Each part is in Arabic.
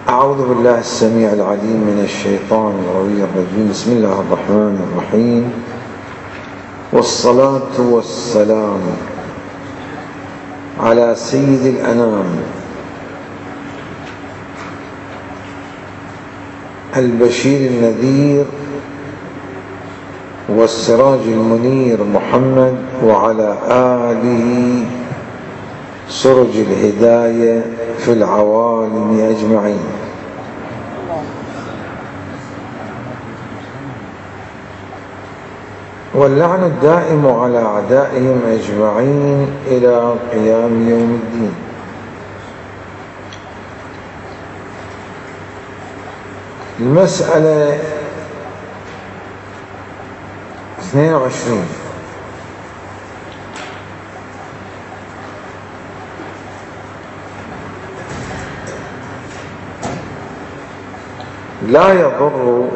أعوذ بالله السميع العليم من الشيطان الرجيم. بسم الله الرحمن الرحيم، والصلاة والسلام على سيد الأنام البشير النذير والسراج المنير محمد، وعلى آله سرج الهداية في العوالم أجمعين. واللعن الدائم على أعدائهم أجمعين إلى قيام يوم الدين. المسألة 22: لا يضر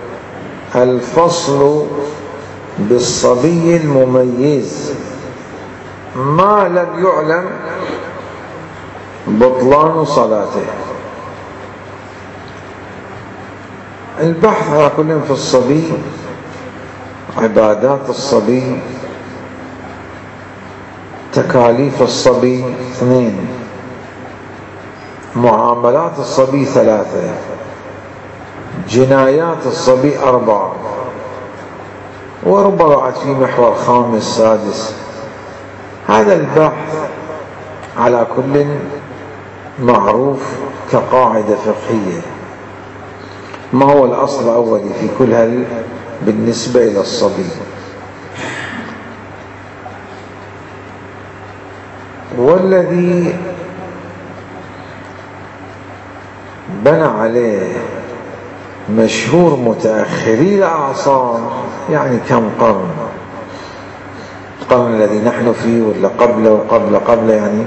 الفصل بالصبي المميز ما لم يعلم بطلان صلاته. البحث على كل في الصبي، عبادات الصبي، تكاليف الصبي 2، معاملات الصبي 3، جنايات الصبي 4، وربما بعد في محور 5 6. هذا البحث على كل معروف كقاعدة فقهية. ما هو الأصل الأولي في كل بالنسبة إلى الصبي؟ والذي بنى عليه مشهور متأخري الأعصار، يعني كم قرن؟ القرن الذي نحن فيه ولا قبله وقبل يعني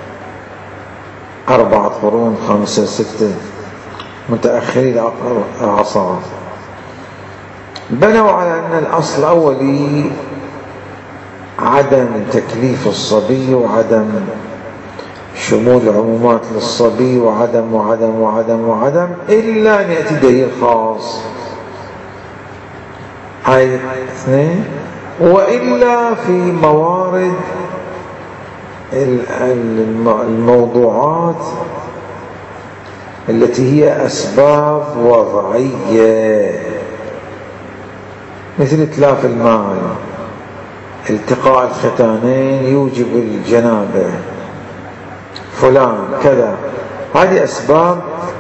4 قرون 5 6 متأخري الأعصار، بنوا على أن الأصل الأولي عدم تكليف الصبي، وعدم شمول عمومات للصبي، وعدم وعدم وعدم وعدم، إلا أن يأتي دليل خاص. هاي 2. وإلا في موارد الموضوعات التي هي أسباب وضعية، مثل إتلاف المال، التقاء الختانين يوجب الجنابة، فلان كذا، هذه أسباب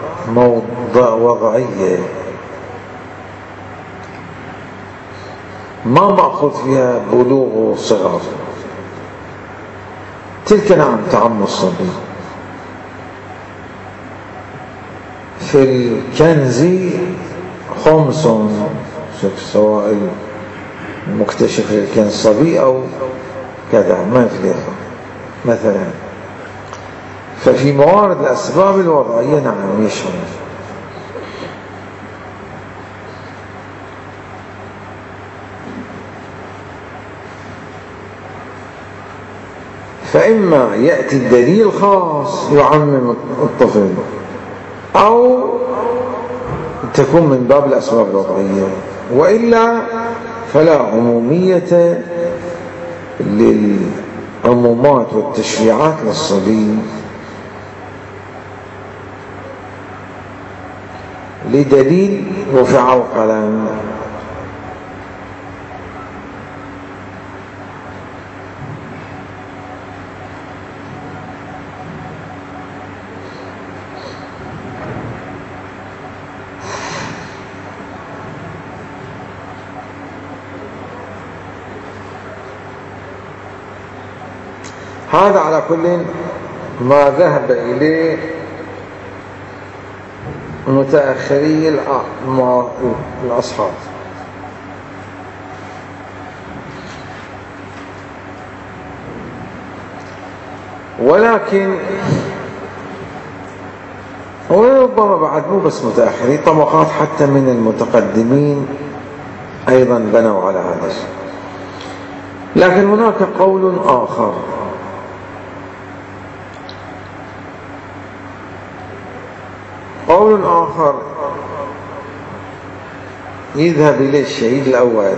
وضعية ما مأخذ فيها بلوغ صغر. تلك نعم تعم الصبي. في الكنز 5، سواء المكتشف للكنز صبي أو كذا ما يفلح مثلا. ففي موارد الأسباب الوضعية نعم يشمل. فإما يأتي الدليل خاص يعمم الطفل، أو تكون من باب الأسباب الوضعية، وإلا فلا عمومية للعمومات والتشريعات للصبي لدليل رفع القلم. هذا على كل ما ذهب إليه متأخري الأصحاب. ولكن وربما بعد مو بس متأخري، طبقات حتى من المتقدمين أيضا بنوا على هذا الشيء. لكن هناك قول آخر قول آخر يذهب إليه الشهيد الأول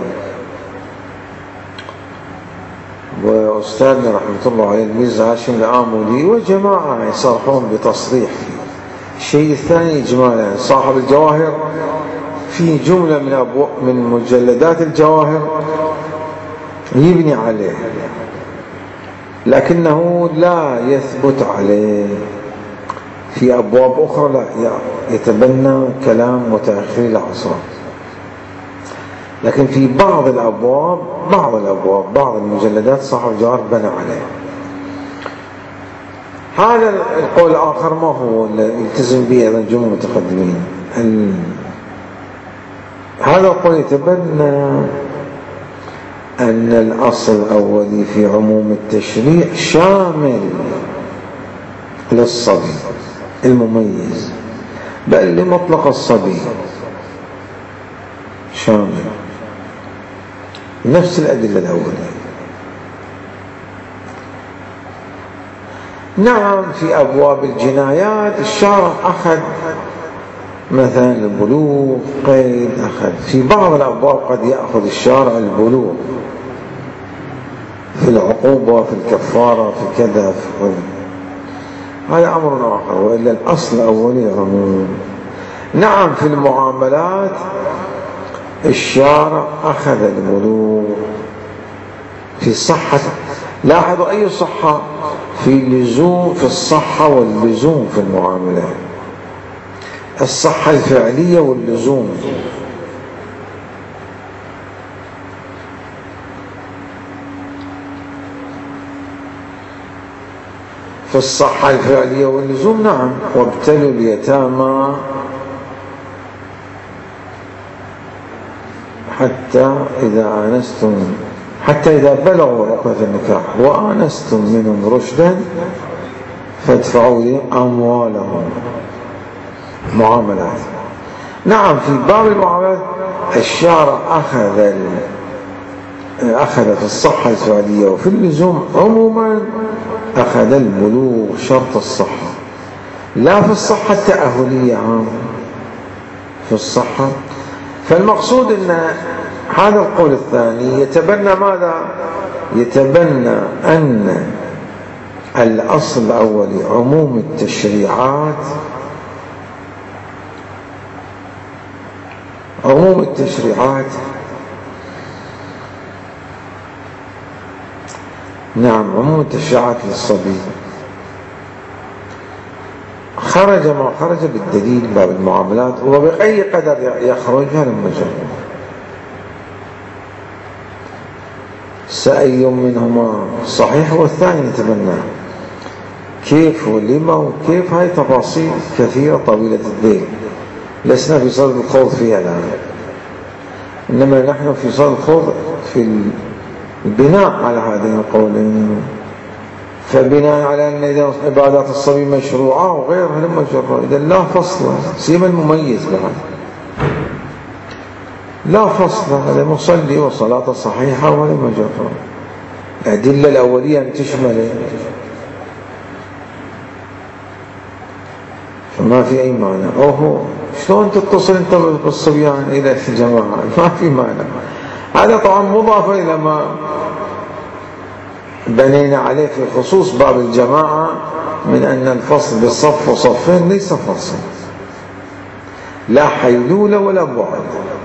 وأستاذنا رحمة الله عليه الميرزا هاشم الآمولي وجماعة يصرحون بتصريح. الشيء الثاني إجمالا صاحب الجواهر في جملة من مجلدات الجواهر يبني عليه، لكنه لا يثبت عليه. في أبواب أخرى لا يتبنى كلام متأخري العصر، لكن في بعض المجلدات صاحب الجواهر بنى عليه. هذا القول الآخر ما هو اللي يلتزم به أيضا جمهور المتقدمين. هذا القول يتبنى أن الأصل الأولي في عموم التشريع شامل للصبي المميز، بل لمطلق الصبي شامل، نفس الأدلة الأولى. نعم في أبواب الجنايات الشارع أخذ مثلا البلوغ قيد، أخذ في بعض الأبواب قد يأخذ الشارع البلوغ في العقوبة في الكفارة في كذا في هذا أمر آخر، وإلا الأصل الأولي عموم. نعم في المعاملات الشارع أخذ البلوغ في الصحة. لاحظوا أي صحة؟ في اللزوم، في الصحة واللزوم في المعاملات، الصحة الفعلية واللزوم. في الصحة الفعلية واللزوم نعم. وابتلوا اليتامى حتى إذا بلغوا عقدة النكاح وآنستم منهم رشدا فادفعوا لي أموالهم. معاملات نعم في باب المعاملات الشارع أخذ في الصحة الفعلية وفي اللزوم عموما أخذ البلوغ شرط الصحة، لا في الصحة التأهلية عام في الصحة. فالمقصود أن هذا القول الثاني يتبنى ماذا؟ يتبنى أن الأصل الأولي عموم التشريعات، نعم عموم التشريعات للصبي خرج ما خرج بالدليل باب المعاملات، وبأي قدر يخرج هذا المجال. سأي منهما صحيح والثاني نتبناه. كيف ولما وكيف هاي تفاصيل كثيرة طويلة الذيل، لسنا في صدد الخوض فيها الآن، إنما نحن في صدد الخوض في البناء على هذين القولين. فبناء على أن إذا عبادات الصبي مشروعة وغيرها لما مشروعة، إذا لا فصل سيما المميز بعد لا فصل، هذا مصلي وصلاة صحيحة وهذا مجرد. الأدلة الأولية أن تشمل، فما في أي معنى. شلون تتصل أنت بالصبيان إلى الجماعة؟ ما في معنى. هذا طبعا مضاف إلى ما بنينا عليه في خصوص باب الجماعة من أن الفصل بالصف وصفين ليس فصل، لا حيلولة ولا بعد.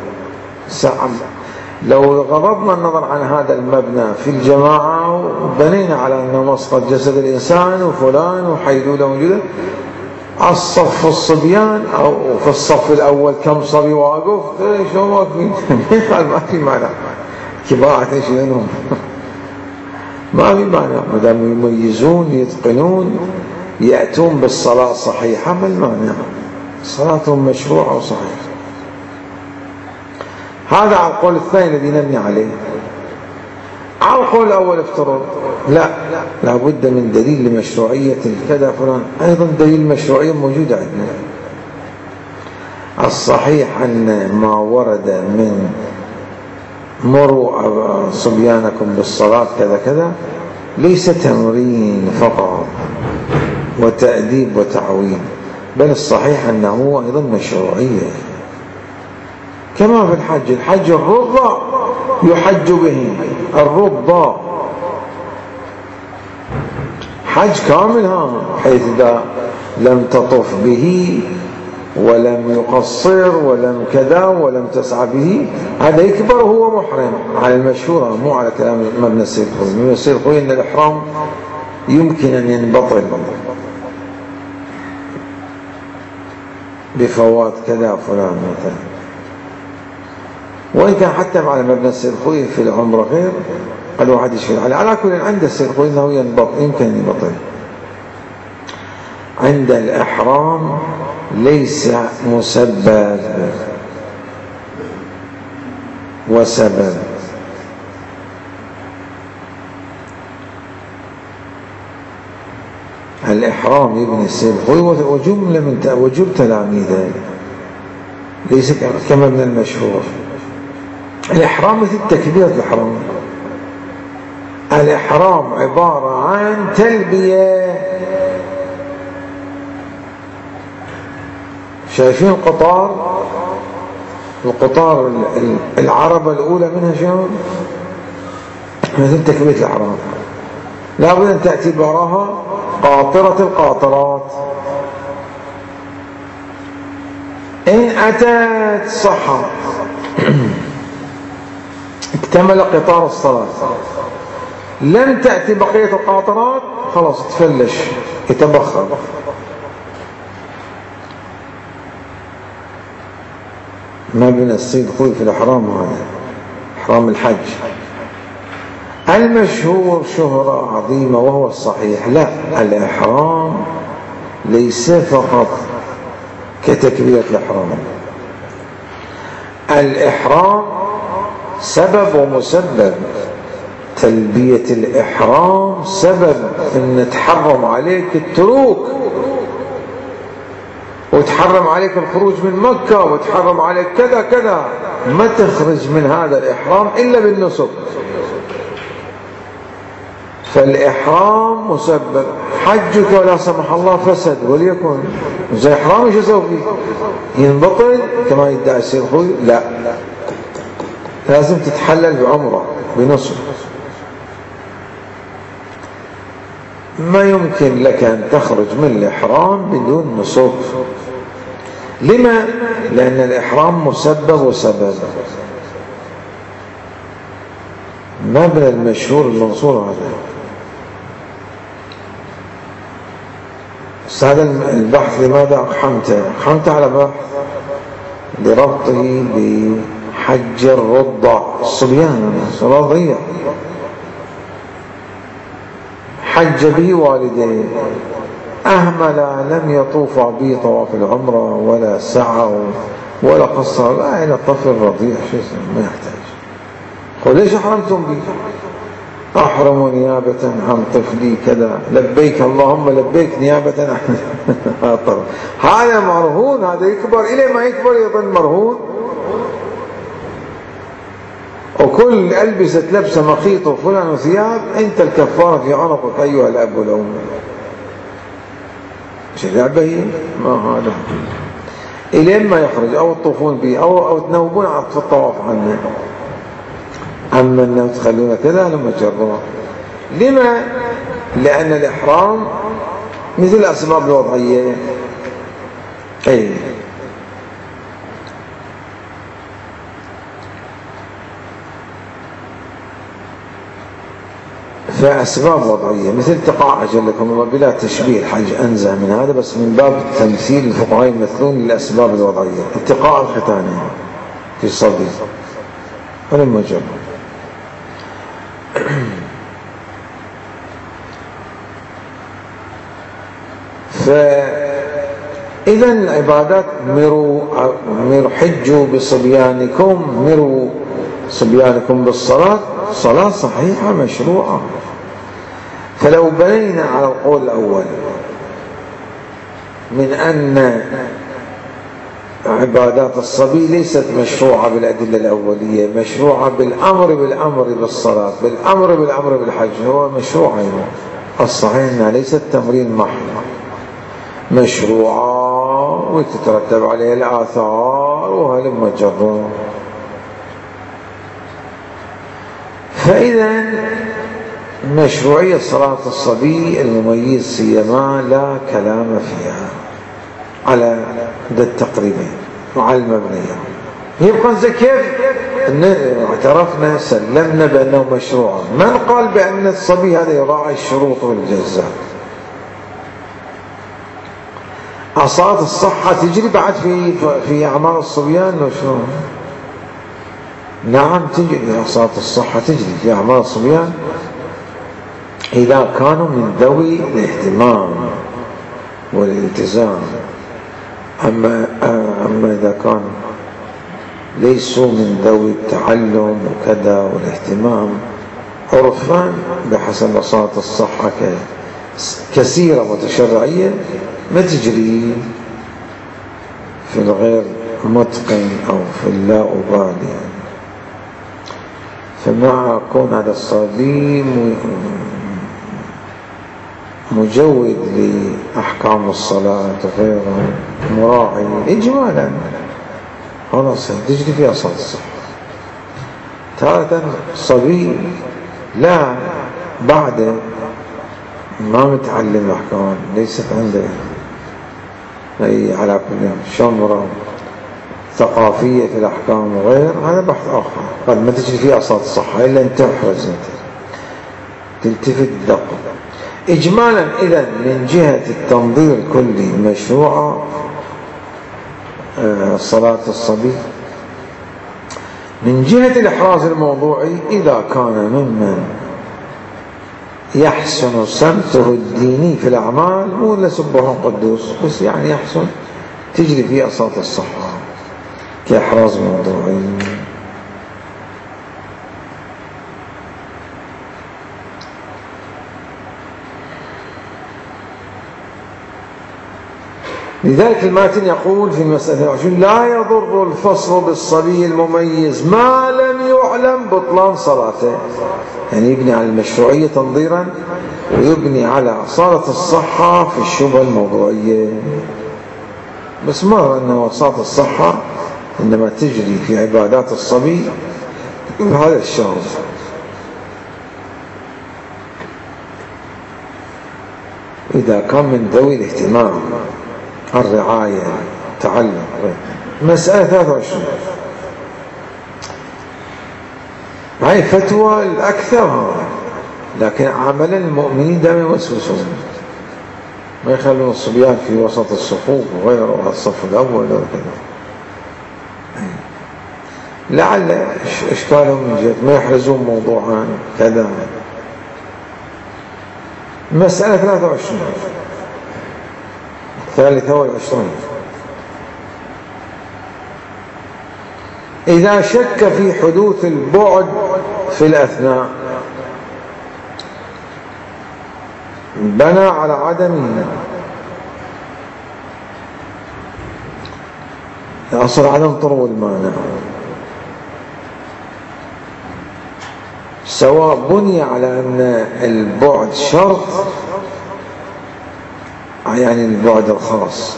لو غضضنا النظر عن هذا المبنى في الجماعة وبنينا على أنه مسقط جسد الإنسان وفلان وحيلولة موجودة، الصف الصبيان أو في الصف الأول كم صبي واقف شو واقفين؟ ما في معنى كباعة شنهم ما في معنى. مدام يميزون يتقنون يأتون بالصلاة صحيحة ما المعنى؟ صلاتهم مشروعة وصحيحة. هذا على القول الثاني الذي نبني عليه. على القول الأول افترض لا بد من دليل لمشروعية كذا فلان، أيضا دليل مشروعية موجودة عندنا. الصحيح أن ما ورد من مروا صبيانكم بالصلاة كذا كذا ليس تمرين فقط وتأديب وتعويل، بل الصحيح أنه أيضا مشروعية، كما في الحج. الحج الرضع يحج به، الرضع حج كامل، حيث إذا لم تطف به ولم يقصر ولم كذا ولم تسعى به، هذا يكبر وهو محرم على المشهورة، مو على كلام ابن السيد الخوي. ابن السيد الخوي أن الإحرام يمكن أن ينبطل بفوات كذا فلان مثلا، وإن كان حتى مع ابن السيد الخوي في العمرة غير، قال واحد يشكل على كل عند السيد الخوي أنه يمكن أن ينبطل. عند الإحرام ليس مسبب وسبب، الإحرام يبني السيد الخوي وجل تلاميذه، ليس كما من المشهور. الإحرام مثل تكبيرة الإحرام، الإحرام عبارة عن تلبية. شايفين القطار العربة الأولى منها شنو؟ مثل تكبيرة الإحرام، لابد أن تأتي وراها قاطرة القاطرات. إن أتت صح اكتمل قطار الصلاة، لم تأتي بقية القاطرات خلاص تفلش يتبخر. ما بين السيد الخوي في الإحرام، هذا إحرام الحج المشهور شهرة عظيمة وهو الصحيح. لا، الإحرام ليس فقط كتكبيرة الإحرام، الإحرام سبب ومسبب. تلبية الإحرام سبب أن تحرم عليك التروك، وتحرم عليك الخروج من مكة، وتحرم عليك كذا كذا. ما تخرج من هذا الإحرام إلا بالنسك. فالإحرام مسبب. حجك ولا سمح الله فسد وليكن زي إحرامي، شو أسوي فيه؟ ينبطل كما يدعي السيد الخوي؟ لا، لازم تتحلل بعمرة بنسك. ما يمكن لك أن تخرج من الإحرام بدون نسك. لما؟ لأن الإحرام مسبب وسبب. ما من المشهور المنصور هذا. هذا البحث لماذا أقحمته على بحث لربطه بحج الرضع الصبيان، صلاة ضيع. حج به والديه، أهمل، لم يطوف به طواف العمرة ولا سعى ولا قصر. لا، إلى الطفل الرضيع شو ما يحتاج. قل ليش أحرمتم به؟ أحرم نيابة عن طفلي كذا، لبيك اللهم لبيك نيابة عن هذا مرهون، هذا يكبر إلى ما يكبر يظل مرهون. وكل ألبسة لبسة مخيط وفلان وثياب، أنت الكفارة في عنقك أيها الأب والأم. شيء لعبه ما هذا إلين ما يخرج، أو تطوفون به أو تنوبون في الطواف عنه. أما أنه تخلون كذا لما جربوا. لما؟ لأن الإحرام مثل الأسباب الوضعية. أي فأسباب وضعية مثل اتقاء أجلكم الله، بلا تشبيه الحج أنزه من هذا، بس من باب تمثيل الفقهاء يمثلون للأسباب الوضعية. اتقاء الختان في الصبي ولما جربوا. فإذا العبادات مروا حجوا بصبيانكم، مروا صبيانكم بالصلاة، صلاة صحيحة مشروعة. فلو بنينا على القول الأول من أن عبادات الصبي ليست مشروعة بالأدلة الأولية، مشروعة بالأمر بالصلاة، بالأمر بالحج، هو مشروع. الصحيح أنها ليست تمرين محض، مشروعات وتترتب عليه الآثار وهلم جرا. فإذا مشروعية صلاة الصبي المميز سيما لا كلام فيها على التقريبين وعلى المبنية. يبقى كيف اعترفنا سلمنا بأنه مشروع؟ من قال بأن الصبي هذا يراعي الشروط والجزاء؟ صلاة الصحة تجري بعد في أعمال الصبيان وشنو؟ نعم تجري صلاة الصحة تجري في أعمال الصبيان إذا كانوا من ذوي الاهتمام والالتزام. أما إذا كانوا ليسوا من ذوي التعلم وكذا والاهتمام عرفا بحسب صلاة الصحة كثيرة متشرعية ما تجري في الغير متقن أو في اللا أبالي. فمع كون هذا الصبي مجود لأحكام الصلاة وغيره مراعي إجمالا خلاص تجري فيها صلاة الصحة. تارة صبي لا بعد ما متعلم أحكام ليست عنده أي على كل شمرة ثقافية في الأحكام وغير، هذا بحث آخر قد ما تجري فيها صلاة الصحة إلا أن تحرز تلتفت الدقة. إجمالا إذا من جهة التنظير الكلي مشروعة صلاة الصبي. من جهة الإحراز الموضوعي إذا كان ممن يحسن سمته الديني في الأعمال مو إلا سبحان قدوس بس يعني يحسن تجري فيه صلاة الصحة كإحراز موضوعي. لذلك الماتن يقول في المسألة 20 لا يضر الفصل بالصبي المميز ما لم يعلم بطلان صلاته. يعني يبني على المشروعية تنظيرا ويبني على صلاة الصحة في الشبهة الموضوعية. بس مر أنه صلاة الصحة عندما تجري في عبادات الصبي هذا الشرط إذا كان من ذوي الاهتمام الرعاية تعلم. مسألة 23 هاي فتوى الأكثر لكن عملا المؤمنين دائما يوسوسون ما يخلون الصبيان في وسط الصفوف وغيره الصف الأول وكذا لعل إشكالهم من جهة ما يحرزون موضوعا كذا. مسألة 23 23 إذا شك في حدوث البعد في الأثناء بنى على عدمه. أصل عدم طرو المانع سواء بني على أن البعد شرط يعني البعد الخاص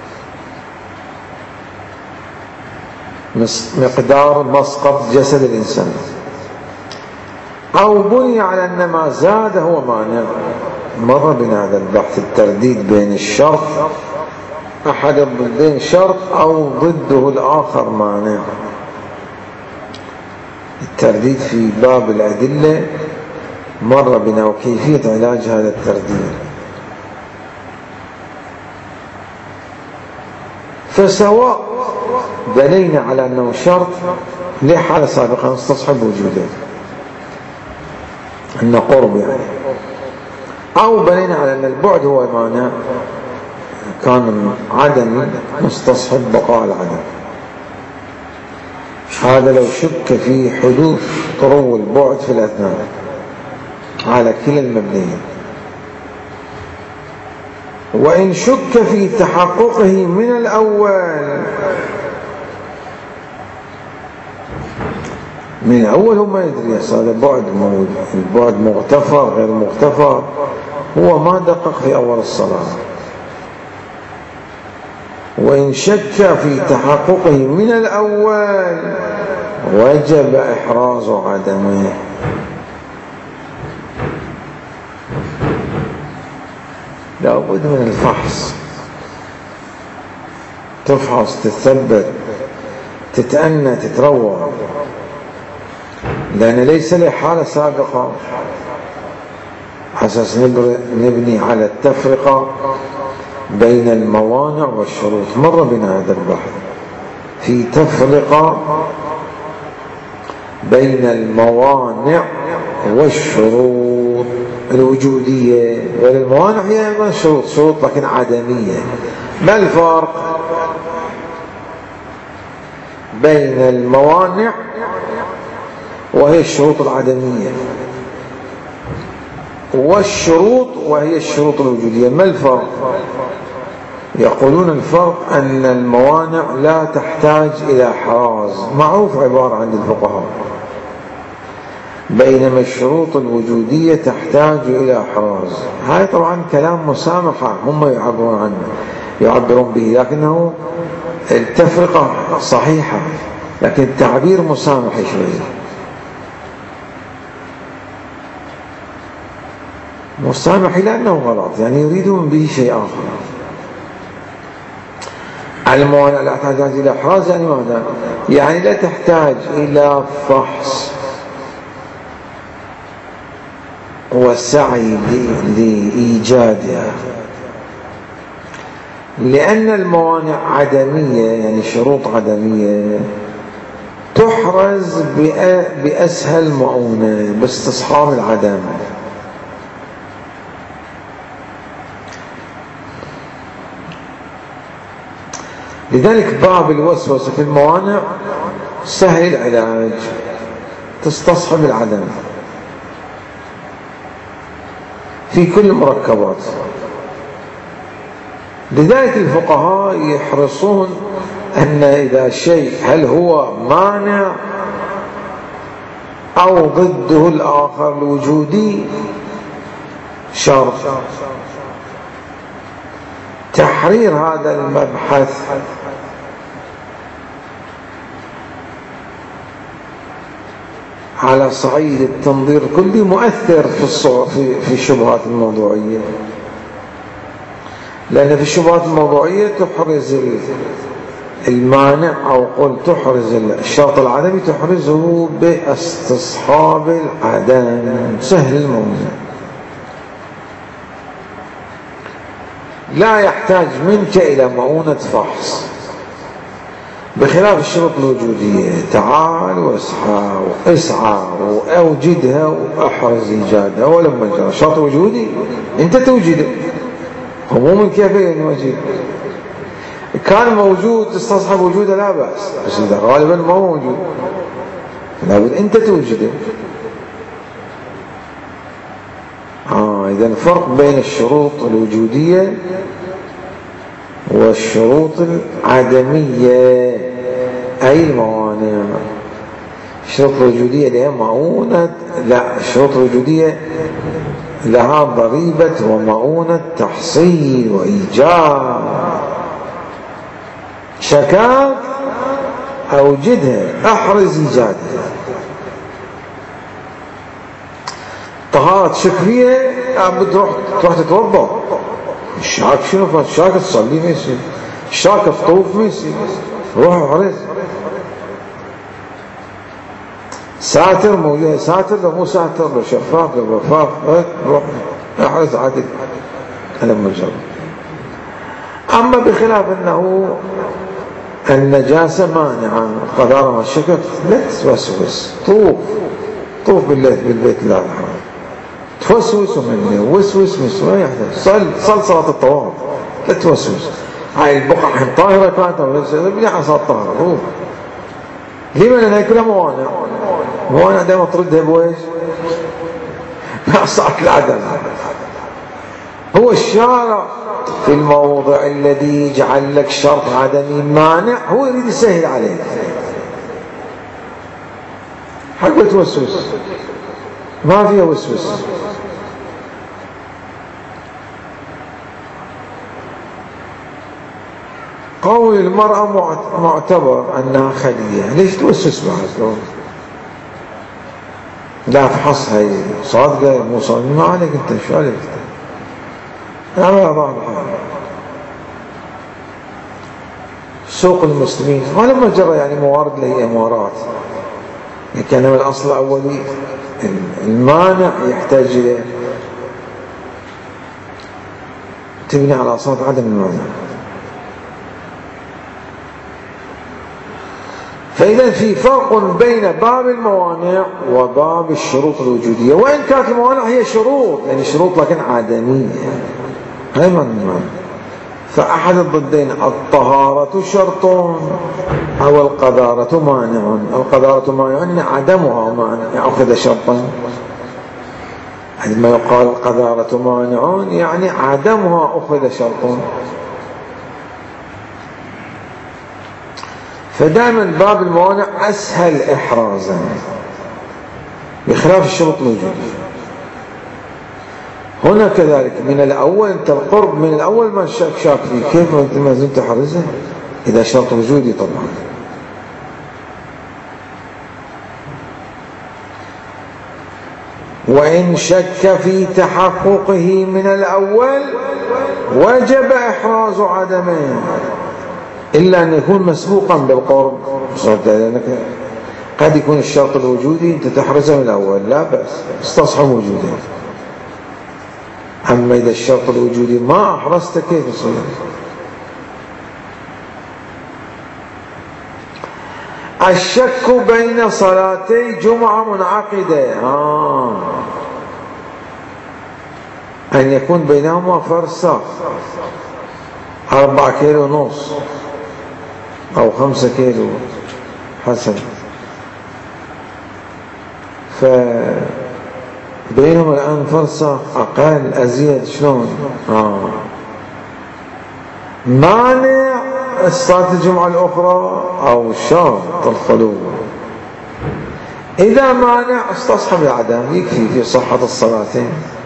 مقدار مسقط جسد الإنسان أو بني على أن ما زاد هو مانع. مر بنا هذا البحث الترديد بين الشرط أحد الضدين شرط أو ضده الآخر مانع. الترديد في باب الأدلة مر بنا وكيفية علاج هذا الترديد. فسواء بنينا على أنه شرط لحالة سابقة نستصحب وجوده أن قرب يعني أو بنينا على أن البعد هو مانع كان عدم مستصحب بقاء العدم. هذا لو شك في حدوث طرو البعد في الأثناء على كلا المبنيين. وإن شك في تحققه من الأول من الأول هو ما يدري هذا بعد موجود البعد مغتفر غير مغتفر هو ما دقق في أول الصلاة وإن شك في تحققه من الأول وجب إحراز عدمه. لا بد من الفحص، تفحص، تثبت، تتأنى، تتروى، لأن ليس له حالة سابقة أساس نبني على التفرقة بين الموانع والشروط. مر بنا هذا البحث في تفرقة بين الموانع والشروط الوجودية، والموانع هي من شروط لكن عدمية. ما الفرق بين الموانع وهي الشروط العدمية والشروط وهي الشروط الوجودية؟ ما الفرق؟ يقولون الفرق أن الموانع لا تحتاج إلى حراز، معروف عبارة عند الفقهاء، بينما الشروط الوجودية تحتاج إلى حراز. هذا طبعا كلام مسامحة هم يعبرون به، لكنه التفرقة صحيحة لكن التعبير مسامح شوية، مسامح لأنه غلط، يعني يريدون به شيء آخر. الموانع لا تحتاج إلى إحراز يعني ماذا؟ يعني لا تحتاج إلى فحص وسعي لإيجادها، لأن الموانع عدمية، يعني شروط عدمية تحرز بأسهل مؤونة باستصحاب العدم. لذلك باب الوسوسة في الموانع سهل العلاج، تستصحب العدم في كل المركبات. لذلك الفقهاء يحرصون أن إذا شيء هل هو مانع أو ضده الآخر الوجودي شرط. تحرير هذا المبحث على صعيد التنظير كله مؤثر في الشبهات الموضوعية، لأن في الشبهات الموضوعية تحرز المانع أو قل تحرز الشرط العدمي، تحرزه باستصحاب العدم، سهل الموضوع، لا يحتاج منك إلى مؤونة فحص، بخلاف الشروط الوجودية تعال واسعى وأوجدها وأحرز إيجادها. ولما جرى الشرط الوجودي أنت توجده، هو مو من كيفية نوجد، كان موجود تستصحب وجوده لا بأس، بس إذا غالبا ما موجود لابد أنت توجده. إذا الفرق بين الشروط الوجودية والشروط العدمية أي الموانع. الشروط الوجودية لها مؤونة، لا، الشروط الوجودية لها ضريبة ومؤونة تحصيل وإيجاد. شكاك أوجدها، أحرز إيجادها. طهارة شك فيها تروح تتوضا، الشاك شنو؟ الشاك تصلي ما يصير، الشاك تطوف ما يصير، روح احرز. ساتر موجود، ساتر لو مو ساتر، لو شفاف لو بفاف، روح احرز عادي على مجرد. اما بخلاف انه النجاسة مانعة، قدر ما الشكك لا تتوسوس، طوف بالبيت الله الحرام، توسوس ومنه وسوس ما يحتاج، صل صلاة الطواف لا توسوس. هاي البقعة طاهرة كانت بني صلاة طاهرة. لما؟ لأنها كلها موانع دائما تردها بويش بأصعك العدم. هو الشارع في الموضع الذي يجعل لك شرط عدمي مانع هو يريد يسهل عليك، حق توسوس ما فيها وسوس. قول المرأة معتبر أنها خلية، ليش توسوس بعد؟ لا افحص هي صادقة مو صادقة، ما عليك أنت، شو عليك أنت؟ أنا أضع سوق المسلمين ولا مجرد يعني موارد له إمارات، لكن من الأصل الأولي المانع يحتاج إلى تبني على أساس عدم المانع. فإذا في فرق بين باب الموانع وباب الشروط الوجودية، وإن كانت الموانع هي شروط، يعني شروط لكن عدمية، هاي معنى. فأحد الضدين الطهارة شرط أو القذارة مانع. القذارة مانع يعني عدمها مانع، أخذ شرطا. عندما يقال القذارة مانع يعني عدمها أخذ شرطا. فدائما باب الموانع أسهل إحرازا بخلاف الشروط الوجودية. هنا كذلك من الأول أنت القرب من الأول ما شاك فيه، كيف ما زلت تحرزه إذا شرط وجودي طبعا. وإن شك في تحققه من الأول وجب إحراز عدمه، إلا أن يكون مسبوقا بالقرب. قد يكون الشرط الوجودي أنت تحرزه من الأول لا بأس، استصحب وجوده. أما إذا الشرط الوجودي ما أحرزت كيف يصير؟ الشك بين صلاتي جمعة منعقدة، أن يكون بينهما فرسخ 4 كيلو ونص أو 5 كيلو حسب، بينهم الآن فرصة أقل أزيد، شلون؟ مانع صلاة الجمعة الأخرى أو شرط الخلو. إذا مانع استصحب العدم، يكفي في صحة الصلاتين.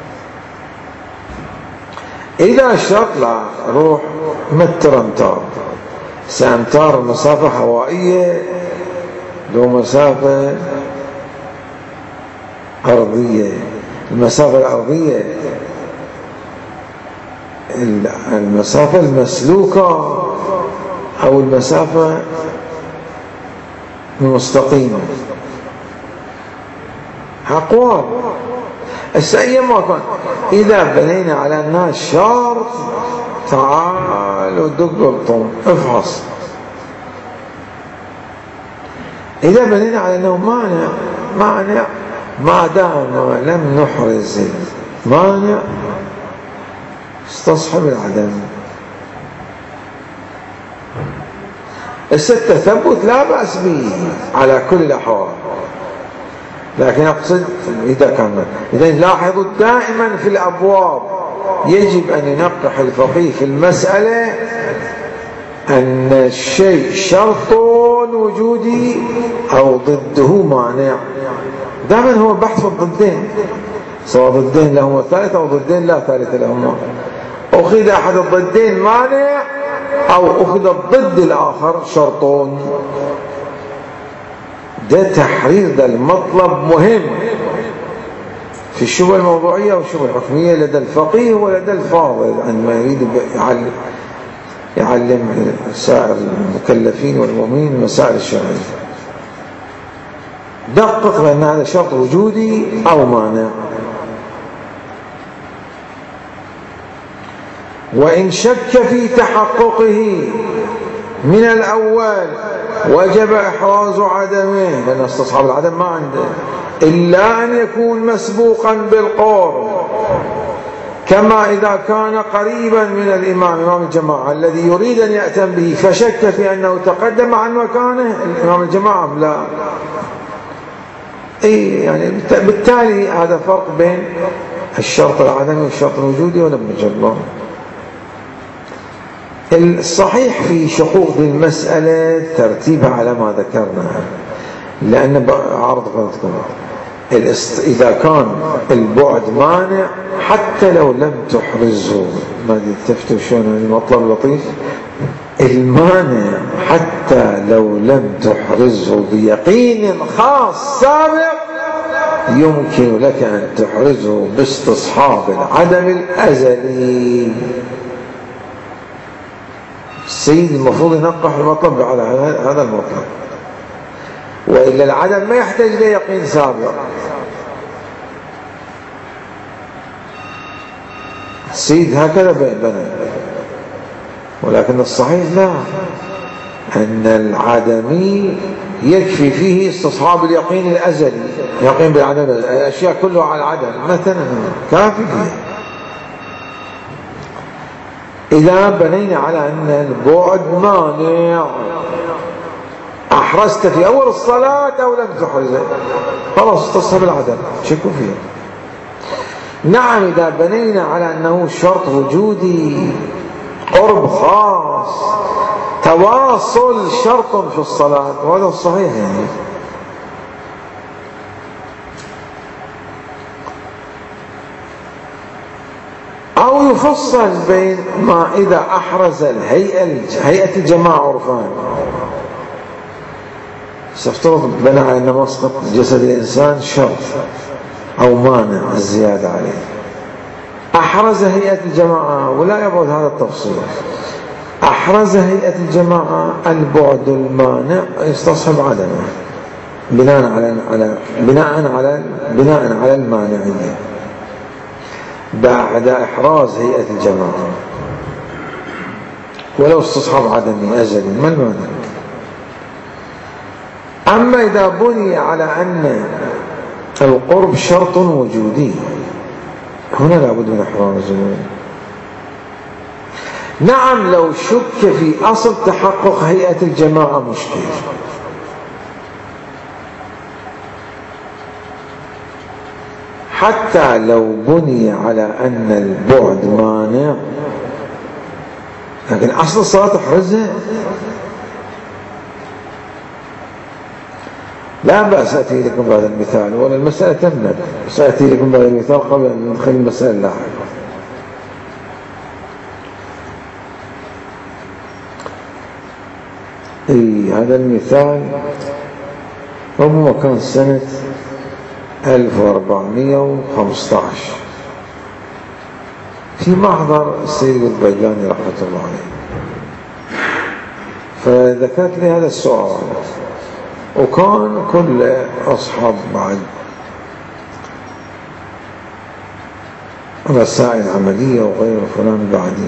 إذا شرط لا، روح متر أمتار، سأمتار مسافة هوائية لو مسافة أرضية. المسافة الأرضية المسافة المسلوكة أو المسافة المستقيمة، أقوال. أيما كان إذا بنينا على الناس شرط، تعال ودق الطن افحص. إذا بنينا على أنه مانع ما دام لم نحرز المانع استصحب العدم. التثبت لا بأس به على كل الأحوال، لكن أقصد إذا لاحظوا دائما في الأبواب يجب أن ينقح الفقيه في المسألة أن الشيء شرط وجودي أو ضده مانع. دائما هو بحث الضدين، سواء ضدين لهما ثالث أو ضدين لا ثالث لهما. أخذ أحد الضدين مانع أو أخذ الضد الآخر شرطون. ده تحرير، ده المطلب مهم في الشبهة الموضوعية والشبهة الحكمية لدى الفقيه ولدى الفاضل عندما يريد يعلم سائر المكلفين والمؤمنين المسائل الشرعية. دقق بأن هذا شرط وجودي أو مانع. وإن شك في تحققه من الأول وجب إحراز عدمه، لأن استصحاب العدم ما عنده إلا أن يكون مسبوقا بالقرب، كما إذا كان قريبا من إمام الجماعة الذي يريد أن يأتم به فشك في أنه تقدم عن مكانه الإمام الجماعة لا. يعني بالتالي هذا فرق بين الشرط العدمي والشرط الوجودي ولا بنجربه. الصحيح في شقوق المسألة ترتيبها على ما ذكرنا، لأن عرض غلطكم إذا كان البعد مانع حتى لو لم تحرزه، ما تفتوا شلون المطلب لطيف. المانع حتى لو لم تحرزه بيقين خاص سابق يمكن لك أن تحرزه باستصحاب العدم الأزلي. السيد المفروض ينقح المطلب على هذا المطلب، وإلا العدم ما يحتاج ليقين سابق. السيد هكذا بنى، ولكن الصحيح لا، أن العدمي يكفي فيه استصحاب اليقين الأزلي، يقين بالعدم، الأشياء كلها على العدم مثلا كافي فيه. إذا بنينا على أن البعد مانع، أحرزت في أول الصلاة أو لم تحرزه، خلاص استصحب العدم، شكوا فيه. نعم إذا بنينا على أنه شرط وجودي، قرب خاص، تواصل شرط في الصلاة، وهذا الصحيح يعني. أو يفصل بين ما إذا أحرز هيئة الجماعة عرفان، سأفترض بنى على أن مسقط جسد الإنسان شرط أو مانع الزيادة عليه، أحرز هيئة الجماعة، ولا يبعد هذا التفصيل، أحرز هيئة الجماعة البعد المانع يستصحب عدمه بناء على المانعية بعد إحراز هيئة الجماعة، ولو استصحب عدمي أزلي ما المانع. أما إذا بني على أن القرب شرط وجودي، هنا لابد من إحرازه. نعم لو شك في أصل تحقق هيئة الجماعة مشكل، حتى لو بني على أن البعد مانع، لكن أصل الصلاة تحرزها، لا بأس أتي لكم بهذا المثال، ولا المسألة تمت، سأتي لكم بهذا المثال قبل أن ندخل المسألة اللاحقة. هذا المثال ربما كان سنة 1415 في محضر السيد البيجاني رحمة الله عليه، فذكرت لي هذا السؤال، وكان كل أصحاب بعد مسائل عملية وغير فلان بعدين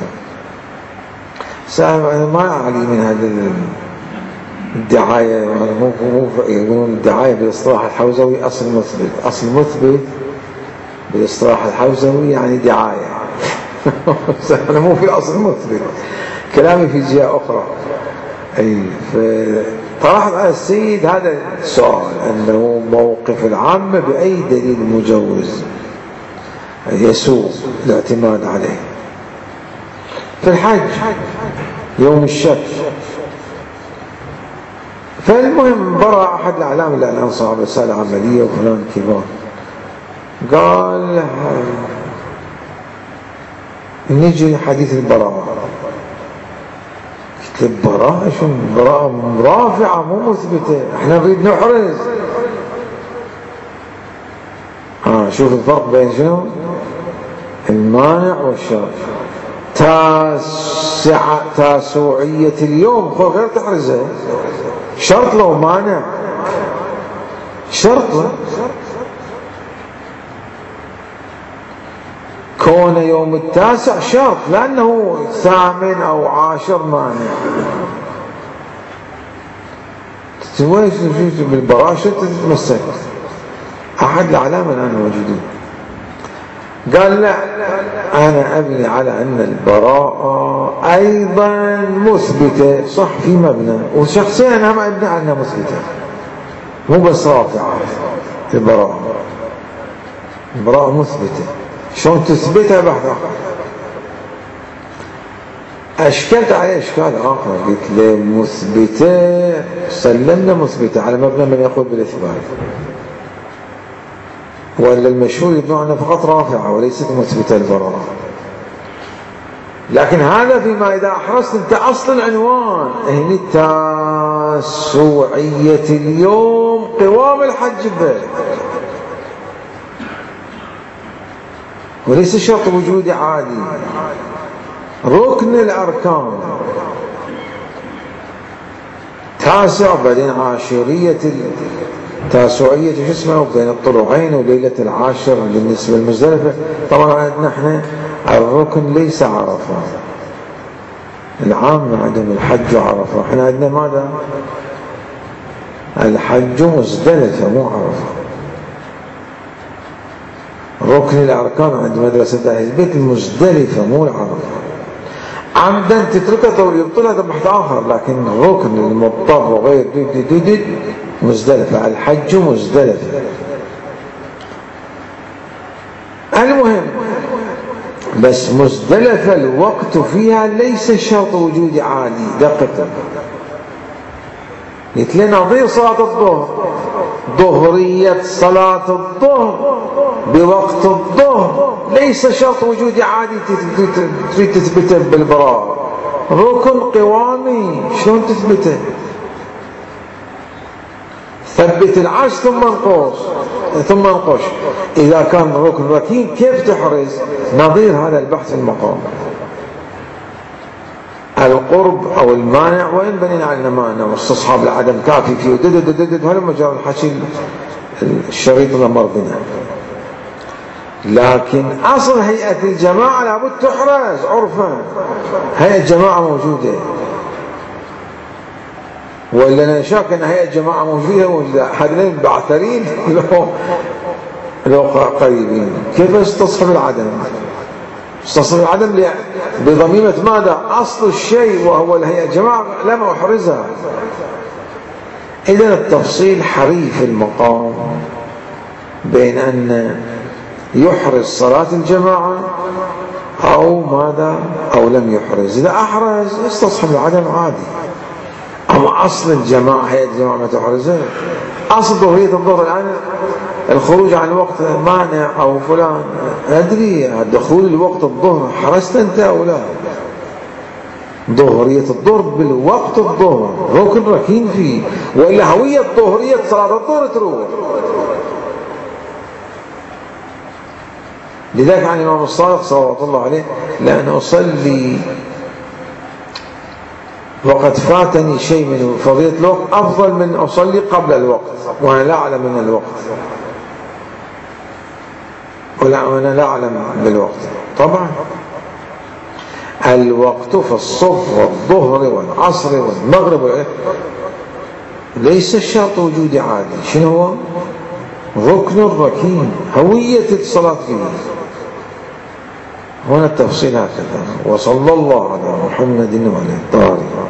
ما أعلي من هذا الدعاية، يعني مو يقولون الدعاية بالاصطلاح الحوزوي أصل مثبت بالاصطلاح الحوزوي يعني دعاية أنا مو في أصل مثبت، كلامي في جهة أخرى. أي طرحت على السيد هذا السؤال، أنه موقف العامة بأي دليل مجوز يسوء الاعتماد عليه في الحج يوم الشك. فالمهم برا أحد الأعلام اللي الآن صار رسالة عملية وفلان كبار، قال نجي حديث البراءة. قلت البراءة شو البراءة؟ رافعة مو مثبتة، احنا نريد نحرز. شوف الفرق بين شنو؟ المانع والشرط. تاسوعية اليوم غير تحرزها، شرط لو مانع، شرط له. كون يوم التاسع شرط، لأنه 8 أو 10 مانع. تتويش بالبراءة شو تتمسك؟ أحد الأعلام الآن موجودين قال لا، أنا أبني على أن البراءة أيضا مثبتة، صح في مبنى، وشخصيا أنا ما أبني على أنها مثبتة، مو بس رافعة. البراءة مثبتة، شلون تثبتها بحث آخر؟ أشكلت عليه إشكال آخر، قلت له مثبتة، سلمنا مثبتة على مبنى من يقول بالإثبات، ولا المشهور يبنون عنها فقط رافعة وليست مثبتة البراءة. لكن هذا فيما إذا أحرزت أنت أصل العنوان. هنا تاسوعية اليوم قوام الحج به، وليس شرط وجودي عادي، ركن الأركان. تاسع بعدين عاشورية تاسوعية شو اسمه بين الطلوعين وليلة العاشر بالنسبة للمزدلفة. طبعا عندنا احنا الركن ليس عرفة، العام عندهم الحج وعرفة، احنا عندنا ماذا؟ الحج مزدلفة مو عرفة. ركن الأركان عند مدرسة أهل البيت المزدلفة مو العرفة. عمدا تتركه يبطلها ده بحث آخر، لكن الركن المضطر وغير دي مزدلفة، الحج مزدلفة. المهم بس مزدلفة الوقت فيها ليس شرط وجود عادي. دقيقة قلت لنا نظير صلاة الظهر، ظهرية صلاة الظهر بوقت الظهر ليس شرط وجود عادي تريد تثبته بالبراءة، ركن قوامي شلون تثبته؟ ثبت العشر ثم انقش. إذا كان ركن ركين كيف تحرز؟ نظير هذا البحث المقام، القرب أو المانع، وإن بنينا على مانع واستصحاب العدم كافي فيه دد هذا مجال الحكي الشريط الأمر بنا. لكن أصل هيئة الجماعة لابد تحرز عرفا، هيئة الجماعة موجودة، ولا أنا شاك أن هيئة الجماعة موجودة ولا هذين بعثرين لو قريبين. كيف استصحب العدم؟ استصحب العدم بضميمة ماذا؟ أصل الشيء وهو الهيئة الجماعة لم أحرزها. إذن التفصيل حريف المقام بين أن يحرز صلاة الجماعة أو ماذا أو لم يحرز. إذا أحرز استصحب العدم عادي، أما أصل الجماعة هيئة الجماعة ما تحرزه. أصل ظهرية الظهر الآن الخروج عن وقت مانع أو فلان، أدري دخول الوقت الظهر حرزت أنت أو لا؟ ظهرية الظهر بالوقت الظهر ركن ركين فيه، وإلا هوية ظهرية صلاة الظهر تروح. لذلك عن الإمام الصادق صلوات الله عليه لأن أصلي وقد فاتني شيء من فضيلة الوقت أفضل من أصلي قبل الوقت وأنا لا أعلم من الوقت، وأنا لا أعلم بالوقت. طبعا الوقت في الصبح والظهر والعصر والمغرب ليس الشرط وجود عادي. شنو هو؟ ركن ركين هوية الصلاة فيه. هنا التفصيل هكذا. وصلى الله على محمد وعلى آله.